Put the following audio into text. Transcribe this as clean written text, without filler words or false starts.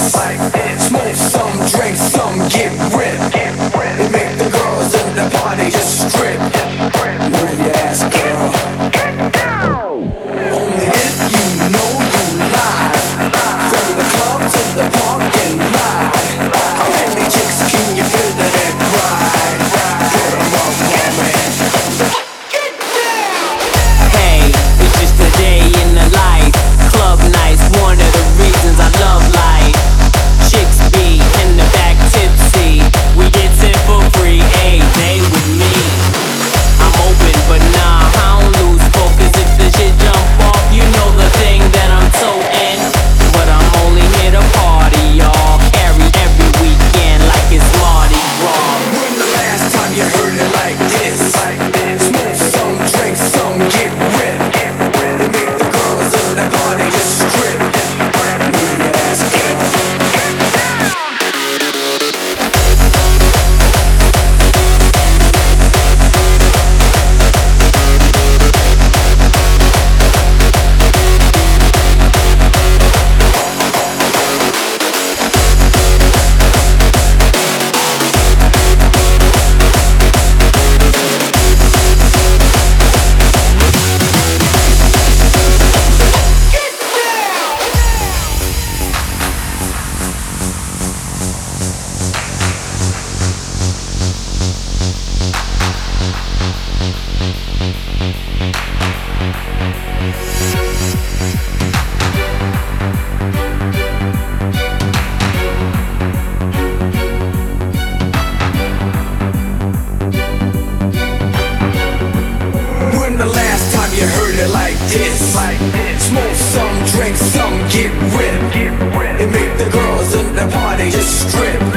Smoke some, drink some, get ripped. It make the girls in the party just strip. Move your ass, girl. Only if you know you lie. From the club to the parking lot. How many chicks can you feel that ride? Put 'em up, woman. Hey, it's just a day in the life. Club nights, one of the reasons I love life. Chicks be in the back tipsy. We get tip for free, ayy, they with me. I'm open, but nah, I don't lose focus. If the shit jump off, you know the thing that I'm toting. But I'm only here to party, y'all. Carry every weekend like it's Mardi Gras. When the last time you heard it like this? Smoke some, drink some, get ripped. It make the girls in the party just strip. Move your ass, girl. When the last time you heard it like this? Smoke some, drink some, get ripped. It make the girls in the party just strip.